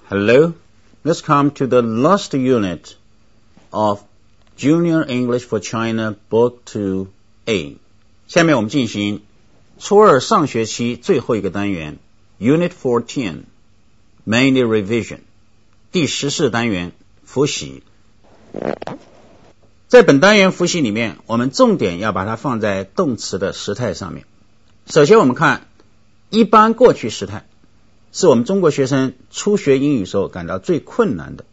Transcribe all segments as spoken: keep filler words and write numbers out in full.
Hello, let's come to the last unit of Junior English for China Book two A. 下面我们进行初二上学期最后一个单元 Unit fourteen, Mainly Revision, 第十四单元复习。在本单元复习里面，我们重点要把它放在动词的时态上面。首先我们看一般过去时态，是我们中国学生初学英语时候感到最困难的。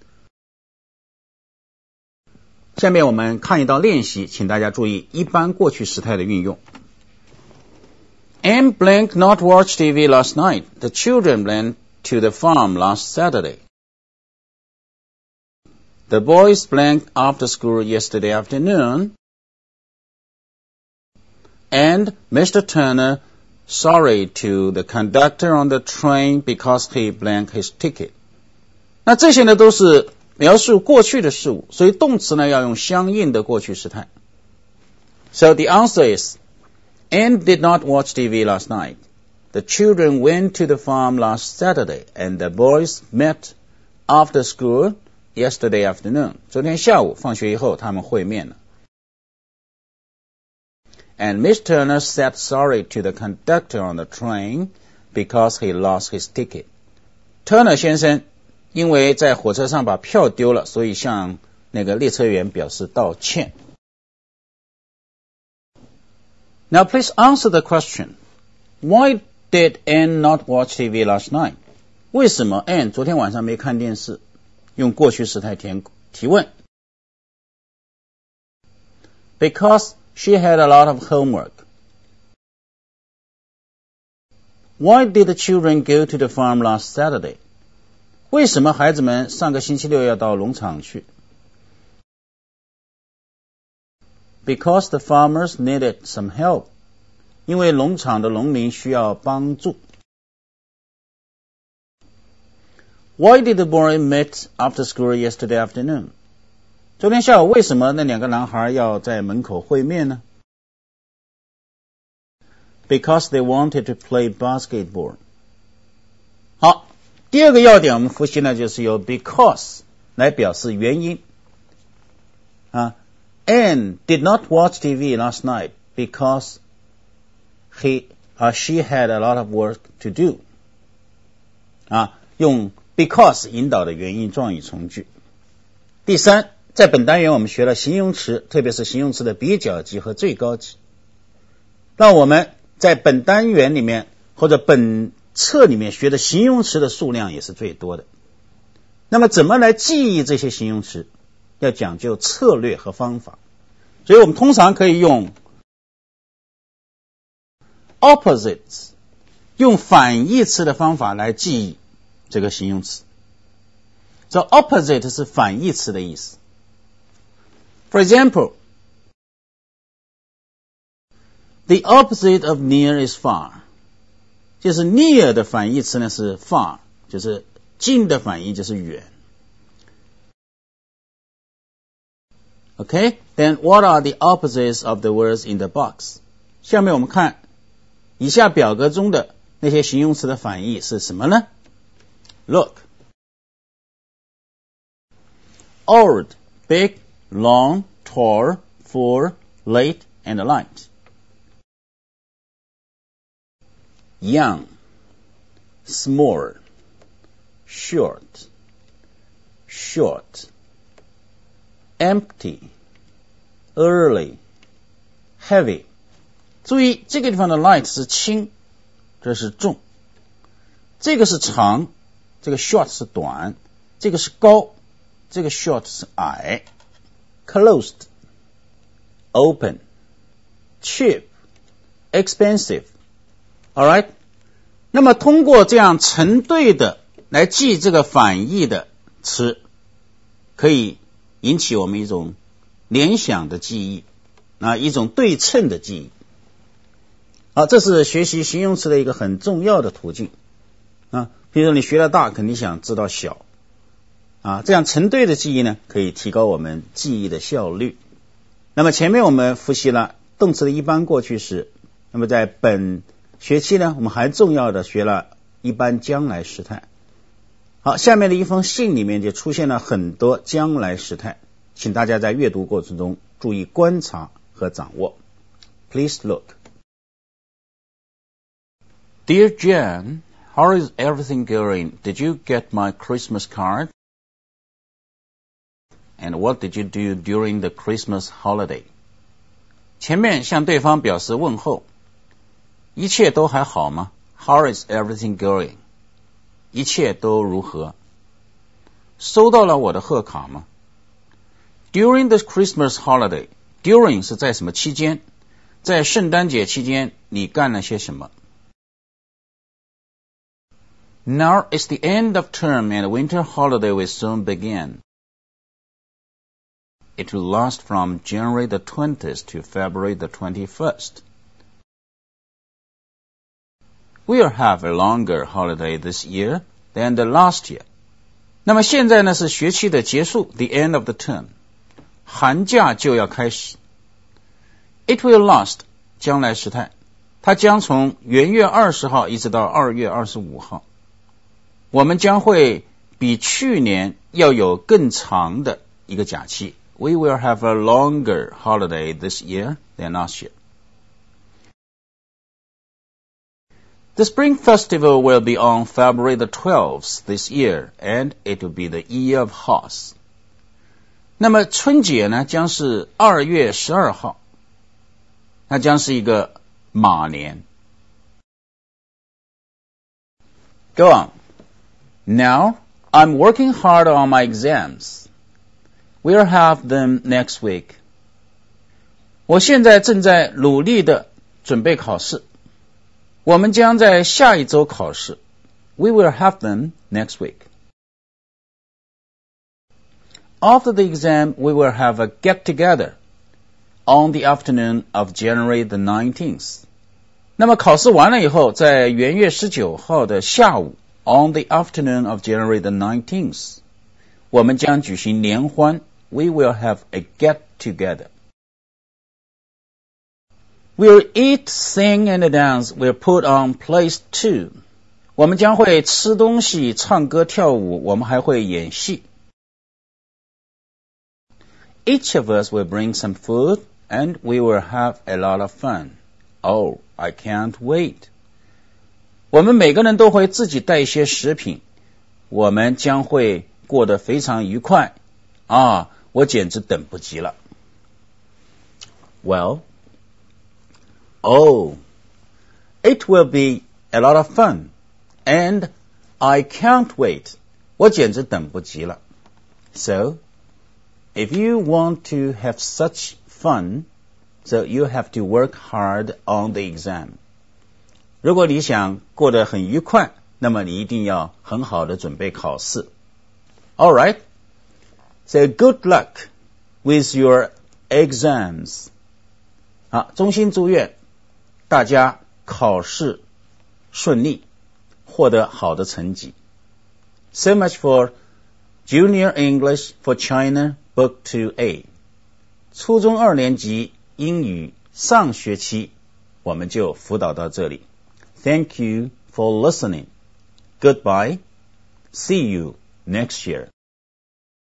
下面我们看一道练习，请大家注意一般过去时态的运用。Anne blank not watch T V last night. The children went to the farm last Saturday. The boys blanked after school yesterday afternoon. And Mister Turner sorry to the conductor on the train because he blanked his ticket. 那这些呢都是描述过去的事物，所以动词呢要用相应的过去时态。So the answer is, Anne did not watch T V last night. The children went to the farm last Saturday, and the boys met after school yesterday afternoon. 昨天下午放学以后他们会面了。And Miss Turner said sorry to the conductor on the train because he lost his ticket. Turner 先生因为在火车上把票丢了，所以向那个列车员表示道歉。Now please answer the question. Why did Anne not watch T V last night? 为什么 Anne 昨天晚上没看电视？用过去时态填提问。Because she had a lot of homework. Why did the children go to the farm last Saturday? 为什么孩子们上个星期六要到农场去？ Because the farmers needed some help. 因为农场的农民需要帮助。Why did the boy meet after school yesterday afternoon? 昨天下午为什么那两个男孩要在门口会面呢？ Because they wanted to play basketball. 好，第二个要点我们复习呢，就是由 because 来表示原因。啊 Anne did not watch T V last night because he or she had a lot of work to do. 啊，用 because 引导的原因状语从句。第三，在本单元我们学了形容词，特别是形容词的比较级和最高级。那我们在本单元里面或者本册里面学的形容词的数量也是最多的。那么怎么来记忆这些形容词？要讲究策略和方法。所以我们通常可以用 opposites， 用反义词的方法来记忆这个形容词。So opposite 是反义词的意思。For example, the opposite of near is far. 就是 near 的反义词呢是 far， 就是近的反义就是远。Okay, then what are the opposites of the words in the box? 下面我们看以下表格中的那些形容词的反义是什么呢？ Look. Old, big, long, tall, full, late, and light. Young, small, short, short, empty, early, heavy. 注意这个地方的 light 是轻，这是重。这个是长，这个 short 是短，这个是高，这个 short 是矮。Closed, open, cheap, expensive. Alright? 那么通过这样成对的来记这个反义的词，可以引起我们一种联想的记忆，啊，一种对称的记忆。好，这是学习形容词的一个很重要的途径。啊，比如说你学了大，肯定想知道小。啊，这样成对的记忆呢，可以提高我们记忆的效率。那么前面我们复习了动词的一般过去时，那么在本学期呢，我们还重要的学了一般将来时态。 好，下面的一封信里面就出现了很多将来时态，请大家在阅读过程中注意观察和掌握。Please look. Dear Jan, how is everything going? Did you get my Christmas card? And what did you do during the Christmas holiday? 前面向对方表示问候，一切都还好吗？ How is everything going? 一切都如何？收到了我的贺卡吗？ During the Christmas holiday, during 是在什么期间？在圣诞节期间你干了些什么？ Now it's the end of term and winter holiday will soon begin. It will last from January the twentieth to February the twenty-first. We'll have a longer holiday this year than the last year. 那么现在呢是学期的结束 the end of the term. 寒假就要开始。It will last 将来时态，它将从元月二十号一直到二月二十五号。我们将会比去年要有更长的一个假期。We will have a longer holiday this year than last year. The Spring Festival will be on February the twelfth this year, and it will be the Year of Horse. 那么春节呢，将是二月十二号，那将是一个马年。Go on. Now, I'm working hard on my exams. We'll have them next week. 我现在正在努力的准备考试。我们将在下一周考试。We will have them next week. After the exam, we will have a get-together on the afternoon of January the nineteenth. 那么考试完了以后，在元月十九号的下午 on the afternoon of January the nineteenth, 我们将举行联欢。We will have a get-together. We'll eat, sing, and dance. We'll put on plays too. 我们将会吃东西、唱歌、跳舞，我们还会演戏。Each of us will bring some food, and we will have a lot of fun. Oh, I can't wait. 我们每个人都会自己带一些食品，我们将会过得非常愉快。啊，我简直等不及了。Well, oh, it will be a lot of fun, and I can't wait. 我简直等不及了。So, if you want to have such fun, so you have to work hard on the exam. 如果你想过得很愉快，那么你一定要很好的准备考试。All right, so good luck with your exams. 好，衷心祝愿大家考试顺利，获得好的成绩。So much for Junior English for China Book two A. 初中二年级英语上学期我们就辅导到这里。Thank you for listening. Goodbye. See you next year.